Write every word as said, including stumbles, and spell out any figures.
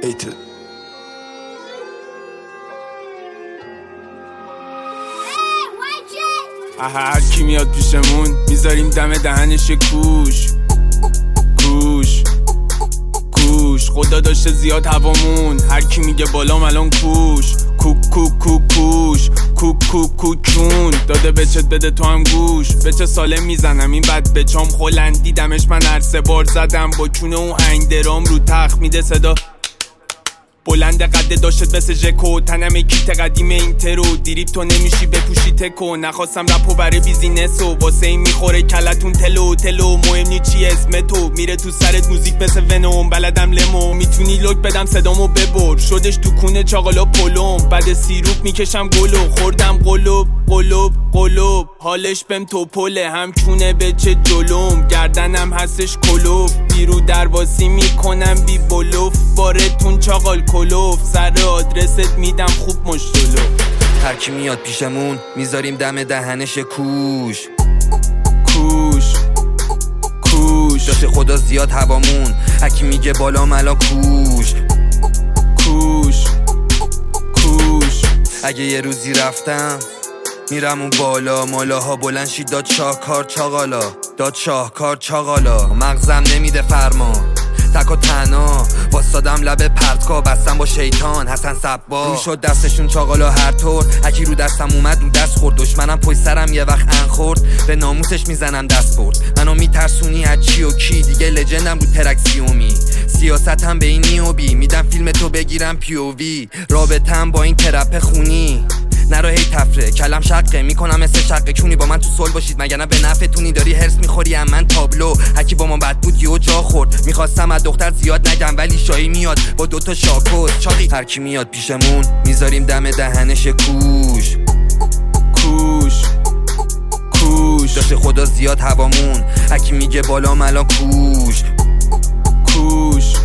ایت هر کی میاد پیشمون میذاریم دم دهنش کوش کوش کوش خدا داشته زیاد هوامون هر کی میگه بالام الان کوش کوک کوک کوک کوش کوک کوک کوکون داده بچت بده تو هم گوش بچه سالم میزنم این بد بچام خلند دیدمش من هر سه بار زدم با چونه اون هنگ درام رو تخت میده صدا بلند قده داشت مثل ژکو تنم کیت قدیم این ترو دیریب تو نمیشی بپوشی تکو نخواستم رپو برای بیزینسو واسه این میخوره کلتون تلو تلو مهم نی چی اسم تو میره تو سرت موزیک مثل ونوم بلدم لمو میتونی لوک بدم صدامو ببر شدش تو کونه چاقالا پلوم بعد سیروپ میکشم گلو خوردم قلوب قلوب قلوب حالش بهم تو پله هم چونه بچه جلوم گردنم هستش کلوف بیرو درواسی میکنم بی بلوف بارتون چاقال کلوف سر آدرست میدم خوب مشتلو هر کی میاد پیشمون میذاریم دم دهنش کوش کوش کوش داشته خدا زیاد هوامون هر کی میگه بالا ملا کوش کوش کوش اگه یه روزی رفتم میرم اون بالا مالاها بلند شید داد شاهکار چاقالا داد شاهکار چاقالا مغزم نمیده فرمان تک و تنها واسادم لب پرتکا بستم با شیطان حسن صبا رو شد دستشون چاقالا هر طور اکی رو دستم اومد رو دست خورد دشمنم پشت سرم یه وقت ان خورد به ناموسش میزنم دست برد منو میترسونی از چی و کی دیگه لجندم رو ترک سیومی سیاستم به این نیوبی میدم فیلم تو بگیرم پی او وی رابطم با این ترپ خونی نرو هی تفره کلم شقه میکنم مثل شقه کونی با من تو صلح باشید مگر نه به نفعتونی داری هرس میخوری ام من تابلو هکی با ما بد بود یهو جا خورد میخواستم از دختر زیاد نگم ولی شایی میاد با دوتا شاکوز چاقی هر کی میاد پیشمون میذاریم دم دهنش کوش کوش کوش داشته خدا زیاد هوامون هکی میگه بالا ملا کوش کوش